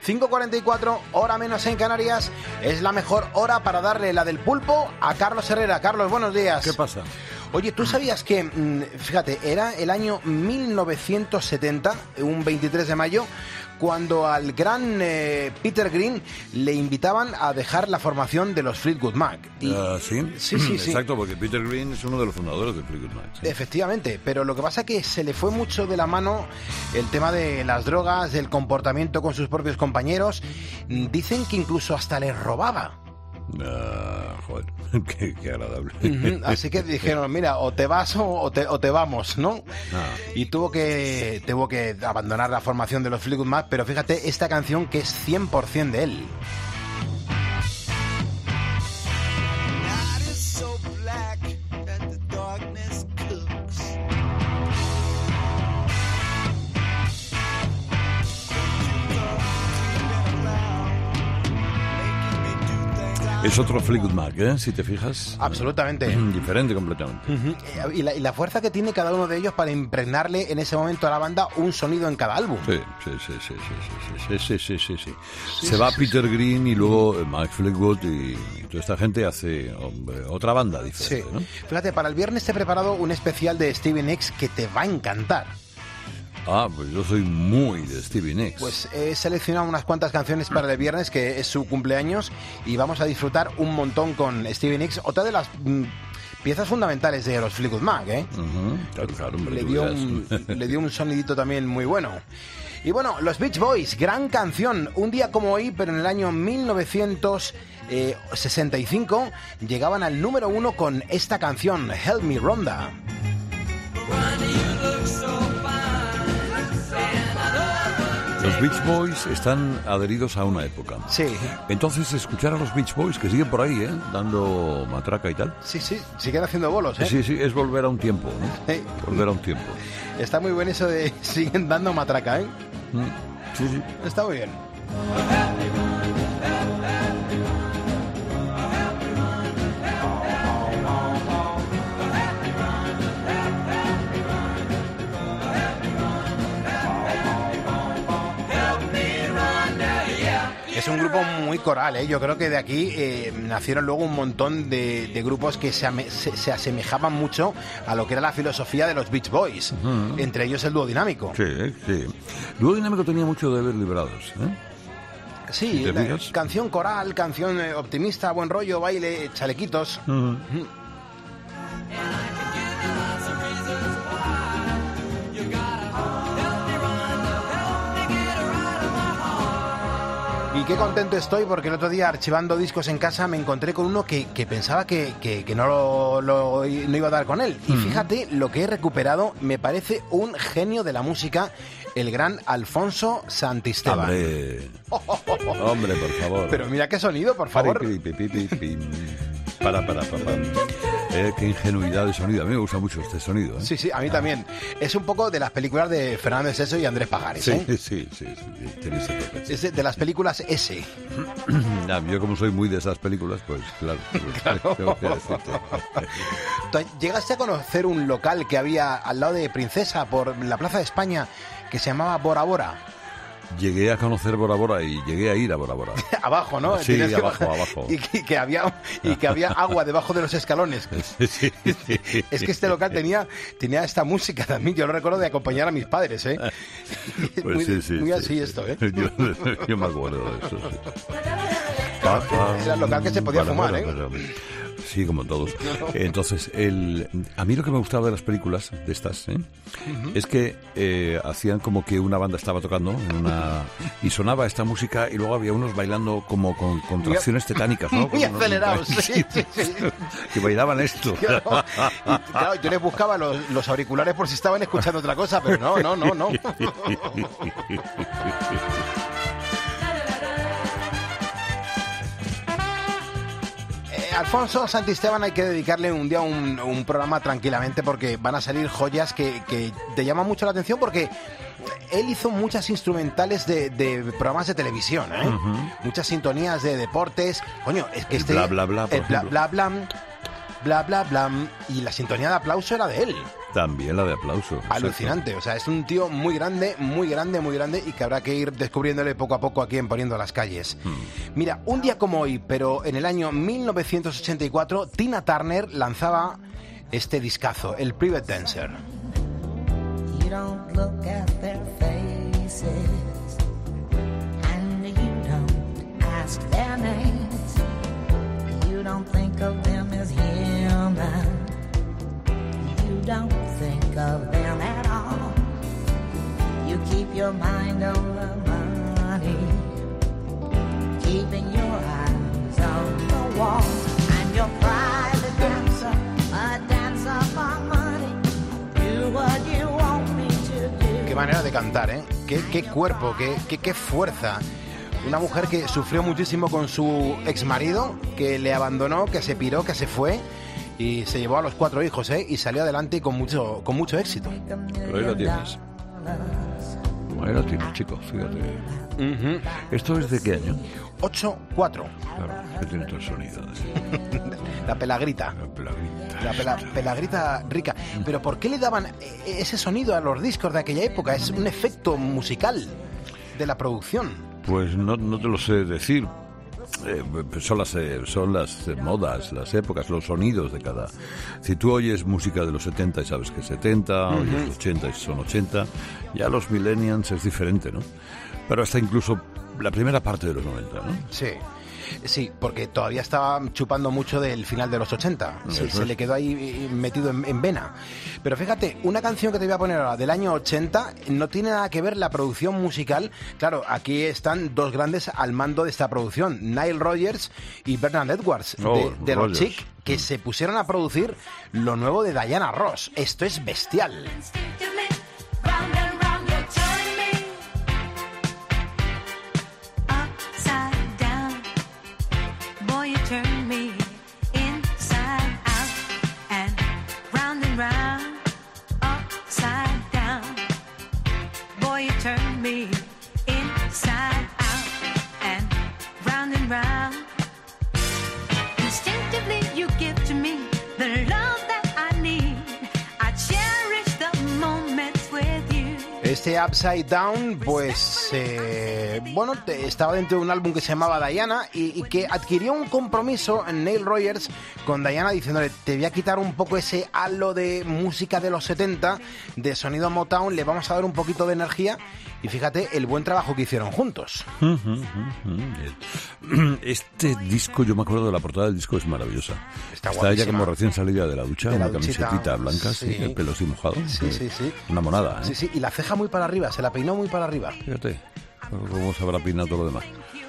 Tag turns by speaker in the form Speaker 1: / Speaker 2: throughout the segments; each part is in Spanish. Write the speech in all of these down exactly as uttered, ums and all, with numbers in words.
Speaker 1: cinco cuarenta y cuatro, hora menos en Canarias, es la mejor hora para darle la del pulpo a Carlos Herrera. Carlos, buenos días.
Speaker 2: ¿Qué pasa?
Speaker 1: Oye, ¿tú sabías que, fíjate, era el año mil novecientos setenta, un veintitrés de mayo, cuando al gran eh, Peter Green le invitaban a dejar la formación de los Fleetwood Mac? Y,
Speaker 2: uh, ¿sí?
Speaker 1: Sí, sí, sí.
Speaker 2: Exacto, porque Peter Green es uno de los fundadores de Fleetwood Mac. ¿Sí?
Speaker 1: Efectivamente, pero lo que pasa es que se le fue mucho de la mano el tema de las drogas, del comportamiento con sus propios compañeros. Dicen que incluso hasta les robaba.
Speaker 2: Uh, joder, qué, qué agradable.
Speaker 1: Uh-huh. Así que dijeron, mira, o te vas o, o, te, o te vamos, ¿no?
Speaker 2: Ah.
Speaker 1: Y tuvo que tuvo que abandonar la formación de los Fleetwood Mac, pero fíjate esta canción que es cien por ciento de él.
Speaker 2: Es otro Fleetwood Mac, ¿eh? Si te fijas.
Speaker 1: Absolutamente.
Speaker 2: Diferente completamente.
Speaker 1: Uh-huh. Y, la, y la fuerza que tiene cada uno de ellos para impregnarle en ese momento a la banda un sonido en cada álbum.
Speaker 2: Sí, sí, sí, sí, sí, sí, sí, sí, sí, sí. sí Se sí, va sí, Peter sí. Green y luego Mike Fleetwood y, y toda esta gente hace hombre, otra banda diferente,
Speaker 1: sí.
Speaker 2: ¿no?
Speaker 1: Fíjate, para el viernes te he preparado un especial de Stevie Nicks que te va a encantar.
Speaker 2: Ah, pues yo soy muy de Stevie Nicks.
Speaker 1: Pues he seleccionado unas cuantas canciones para el viernes, que es su cumpleaños, y vamos a disfrutar un montón con Stevie Nicks, otra de las mm, piezas fundamentales de los Fleetwood Mac, ¿eh?
Speaker 2: Uh-huh. Claro, claro, hombre,
Speaker 1: le, dio un, le dio un sonidito también muy bueno. Y bueno, los Beach Boys, gran canción, un día como hoy, pero en el año mil novecientos sesenta y cinco, llegaban al número uno con esta canción, Help Me Rhonda.
Speaker 2: Los Beach Boys están adheridos a una época.
Speaker 1: Sí.
Speaker 2: Entonces, escuchar a los Beach Boys, que siguen por ahí, ¿eh? Dando matraca y tal.
Speaker 1: Sí, sí, siguen haciendo bolos, ¿eh?
Speaker 2: Sí, sí, es volver a un tiempo, ¿no?
Speaker 1: Sí.
Speaker 2: Volver a un tiempo.
Speaker 1: Está muy bien eso de siguen dando matraca, ¿eh?
Speaker 2: Mm. Sí, sí.
Speaker 1: Está muy bien. Es un grupo muy coral, ¿eh? Yo creo que de aquí eh, nacieron luego un montón de, de grupos que se, ame, se, se asemejaban mucho a lo que era la filosofía de los Beach Boys, uh-huh. Entre ellos el dúo dinámico.
Speaker 2: Sí, sí. El dúo dinámico tenía mucho de ver liberados, ¿eh?
Speaker 1: Sí, la, canción coral, canción eh, optimista, buen rollo, baile, chalequitos. Uh-huh. Uh-huh. Y qué contento estoy porque el otro día, archivando discos en casa, me encontré con uno que, que pensaba que, que, que no, lo, lo, no iba a dar con él. Y fíjate lo que he recuperado, me parece un genio de la música, el gran Alfonso Santisteban.
Speaker 2: Hombre, oh, oh, oh, oh. Hombre, por favor.
Speaker 1: Pero mira qué sonido, por favor.
Speaker 2: Para, para, para, para. Eh, qué ingenuidad de sonido. A mí me gusta mucho este sonido, ¿eh?
Speaker 1: Sí, sí, a mí ah. también. Es un poco de las películas de Fernando de Seso y Andrés Pagares,
Speaker 2: sí,
Speaker 1: ¿eh?
Speaker 2: Sí, sí, sí. sí, tiene ese toque, sí.
Speaker 1: Es de, de las películas S.
Speaker 2: Nah, yo como soy muy de esas películas, pues claro.
Speaker 1: Claro.
Speaker 2: Tengo que decirte.
Speaker 1: ¿Llegaste a conocer un local que había al lado de Princesa, por la Plaza de España, que se llamaba Bora Bora?
Speaker 2: Llegué a conocer Bora Bora y llegué a ir a Bora Bora.
Speaker 1: Abajo, ¿no?
Speaker 2: Sí,
Speaker 1: Tienes
Speaker 2: abajo,
Speaker 1: que...
Speaker 2: abajo.
Speaker 1: Y que, que había, y que había agua debajo de los escalones.
Speaker 2: Sí, sí, sí.
Speaker 1: Es que este local tenía, tenía esta música también. Yo lo recuerdo de acompañar a mis padres, ¿eh?
Speaker 2: Pues
Speaker 1: muy,
Speaker 2: sí, sí.
Speaker 1: Muy
Speaker 2: sí,
Speaker 1: así
Speaker 2: sí.
Speaker 1: esto, ¿eh?
Speaker 2: Yo, yo me acuerdo de eso, sí.
Speaker 1: Era el local que se podía
Speaker 2: Para,
Speaker 1: fumar,
Speaker 2: para,
Speaker 1: ¿eh?
Speaker 2: para. Sí, como todos. Entonces, el, a mí lo que me gustaba de las películas de estas, ¿eh? Uh-huh. Es que eh, hacían como que una banda estaba tocando en una, y sonaba esta música y luego había unos bailando como con contracciones tetánicas, ¿no?
Speaker 1: Muy
Speaker 2: como
Speaker 1: acelerados,
Speaker 2: unos,
Speaker 1: sí, sí, sí.
Speaker 2: Que bailaban esto.
Speaker 1: Claro, y, claro, yo les buscaba los, los auriculares por si estaban escuchando otra cosa, pero no, no, no, no. Alfonso Santisteban hay que dedicarle un día un, un programa tranquilamente porque van a salir joyas que, que te llaman mucho la atención porque él hizo muchas instrumentales de, de programas de televisión, ¿eh? Uh-huh. Muchas sintonías de deportes. Coño, es que
Speaker 2: el
Speaker 1: este...
Speaker 2: Bla, bla, bla,
Speaker 1: el bla, bla, bla, bla, bla, bla, y la sintonía de aplauso era de él.
Speaker 2: También la de aplauso.
Speaker 1: Alucinante, o sea, es un tío muy grande, muy grande, muy grande y que habrá que ir descubriéndole poco a poco aquí en Poniendo las Calles. Hmm. Mira, un día como hoy, pero en el año mil novecientos ochenta y cuatro, Tina Turner lanzaba este discazo, el Private Dancer.
Speaker 3: You don't look at their faces and you don't ask their names. You don't think of them as human. You don't think of them at all. You keep your mind on the money, keeping your eyes on the wall. I'm your private dancer, a dancer for money. Do what you want me to do.
Speaker 1: Qué manera de cantar, ¿eh? Qué, qué cuerpo, qué, qué, qué fuerza. Una mujer que sufrió muchísimo con su exmarido, que le abandonó, que se piró, que se fue. Y se llevó a los cuatro hijos, ¿eh? Y salió adelante con mucho, con mucho éxito.
Speaker 2: Pero ahí lo tienes. Ahí lo tienes, chicos, fíjate. Uh-huh. ¿Esto es de qué año?
Speaker 1: ocho cuatro.
Speaker 2: Claro, que tiene todo el sonido.
Speaker 1: La pelagrita.
Speaker 2: La pelagrita.
Speaker 1: La pela, pelagrita rica. Pero ¿por qué le daban ese sonido a los discos de aquella época? Es un efecto musical de la producción.
Speaker 2: Pues no, no te lo sé decir. Eh, son las eh, son las eh, modas, las épocas, los sonidos de cada. Si tú oyes música de los setenta y sabes que es setenta, uh-huh. oyes los ochenta y son ochenta, ya los millennials es diferente, ¿no? Pero hasta incluso la primera parte de los noventa, ¿no?
Speaker 1: Sí. Sí, porque todavía estaba chupando mucho del final de los ochenta. Se, se le quedó ahí metido en, en vena. Pero fíjate, una canción que te voy a poner ahora del año ochenta no tiene nada que ver la producción musical. Claro, aquí están dos grandes al mando de esta producción, Nile Rodgers y Bernard Edwards,
Speaker 2: oh,
Speaker 1: de, de los Chic, que
Speaker 2: mm.
Speaker 1: se pusieron a producir lo nuevo de Diana Ross. Esto es bestial.
Speaker 4: Turn me inside out and round and round, upside down. Boy, you turn me inside out and round and round. Instinctively you give to me the love that I need. I cherish the moments with you.
Speaker 1: Este Upside Down, pues, eh, bueno, estaba dentro de un álbum que se llamaba Diana y, y que adquirió un compromiso en Nile Rodgers con Diana diciéndole, te voy a quitar un poco ese halo de música de los setenta, de sonido Motown, le vamos a dar un poquito de energía y fíjate el buen trabajo que hicieron juntos.
Speaker 2: Este disco, yo me acuerdo de la portada del disco, es maravillosa.
Speaker 1: Está,
Speaker 2: Está ella como recién salida de la ducha,
Speaker 1: de la
Speaker 2: una
Speaker 1: duchita,
Speaker 2: camisetita blanca, sí,
Speaker 1: sí,
Speaker 2: el pelo así mojado.
Speaker 1: Sí, sí, sí.
Speaker 2: Una monada, ¿eh?
Speaker 1: Sí, sí, y la ceja muy para arriba, se la peinó muy para arriba.
Speaker 2: Fíjate, cómo se habrá peinado todo lo demás.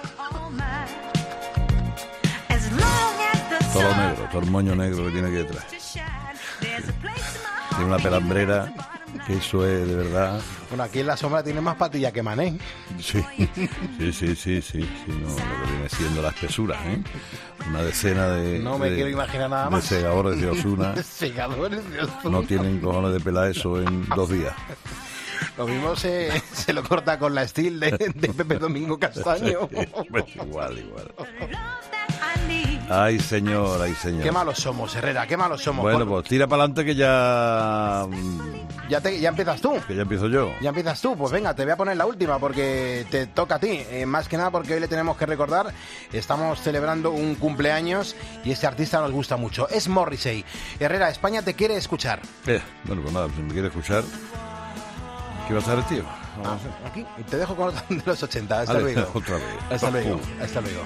Speaker 2: Todo lo negro, todo el moño negro que tiene aquí detrás. Sí. Tiene una pelambrera, que eso es de verdad.
Speaker 1: Bueno, aquí en la sombra tiene más patilla que Mané.
Speaker 2: Sí, sí, sí, sí, sí, sí, no, lo que viene siendo la espesura, ¿eh? Una decena de...
Speaker 1: No me
Speaker 2: de,
Speaker 1: quiero imaginar nada más.
Speaker 2: De segadores de Osuna.
Speaker 1: Segadores de Osuna.
Speaker 2: No tienen cojones de pelar eso en dos días.
Speaker 1: Lo mismo se, se lo corta con la Steel de, de Pepe Domingo Castaño.
Speaker 2: Pues igual, igual. Ay, señor, ay, señor.
Speaker 1: Qué malos somos, Herrera, qué malos somos.
Speaker 2: Bueno, pues tira para adelante que ya...
Speaker 1: ¿Ya, te, ¿Ya empiezas tú?
Speaker 2: Que ya empiezo yo.
Speaker 1: Ya empiezas tú, pues venga, te voy a poner la última porque te toca a ti. Eh, más que nada porque hoy le tenemos que recordar, estamos celebrando un cumpleaños y este artista nos gusta mucho. Es Morrissey. Herrera, España te quiere escuchar.
Speaker 2: Eh, bueno, pues nada, si me quiere escuchar... ¿Qué va a hacer, tío?
Speaker 1: Ah, aquí, te dejo con otro de los ochenta. Hasta
Speaker 2: vale,
Speaker 1: luego.
Speaker 2: Otra vez.
Speaker 1: Hasta luego. Hasta luego.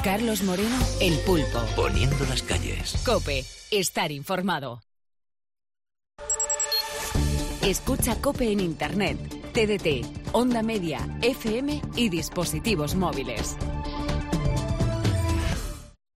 Speaker 5: Carlos Moreno, El Pulpo.
Speaker 6: Poniendo las calles.
Speaker 5: COPE. Estar informado. Escucha COPE en Internet, T D T, Onda Media, F M y dispositivos móviles.